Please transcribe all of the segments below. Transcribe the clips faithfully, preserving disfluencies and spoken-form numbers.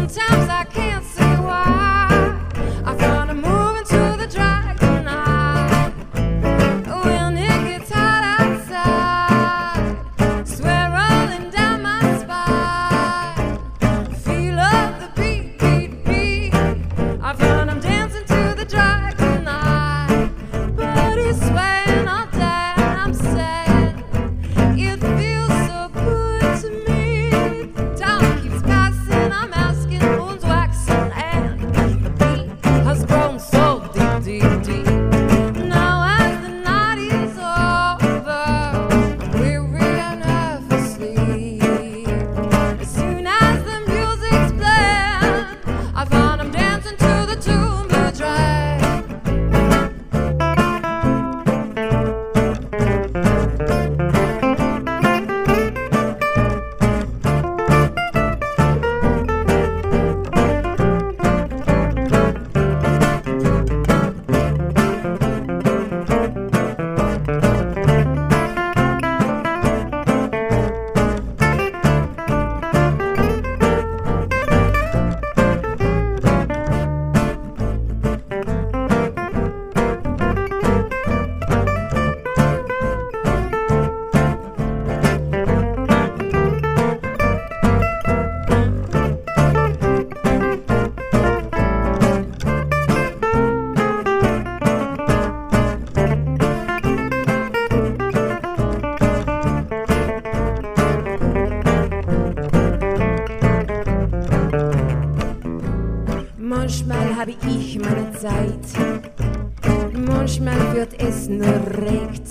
Sometimes I can't say why. I wanna move into the drag tonight. When it gets hot outside, sweat rolling down my spine. Feel of the beat, beat, beat. I find I'm dancing to the drag tonight. Body's swaying all day and I'm sad. It feels so good to me. Time keeps passing, I'm asking bones waxing, and the beat has grown so deep, deep, deep. Now as the night is over, I'm weary and half asleep. As soon as the music's playing, I find I'm dancing to the tune the drag. Manchmal habe ich meine Zeit, manchmal wird es nur regt.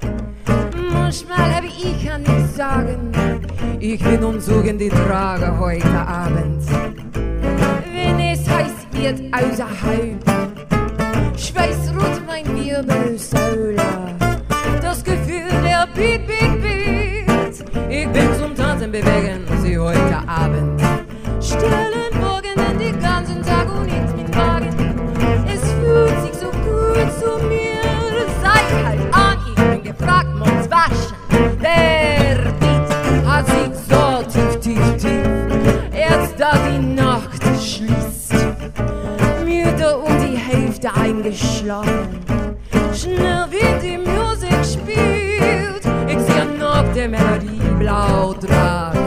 Manchmal habe ich kann nichts sagen, ich bin umzogen die Trage heute Abend. Wenn es heiß wird außerhalb, schweißrot mein Wirbelsäule. Das Gefühl der Beat, Beat, Beat. Ich bin zum Tanzen bewegen, sie heute Abend. Stellen Morgen den ganzen Tag und nichts mit Wagen. Es fühlt sich so gut zu mir. Sei halt an, ich bin gefragt, muss waschen. Der Beat hat sich so tief, tief, tief. Erst da die Nacht schließt, müde um die Hälfte eingeschlafen. Schnell wie die Musik spielt, ich sehe noch die Melodie blau tragen.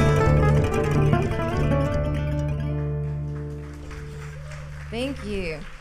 Thank you.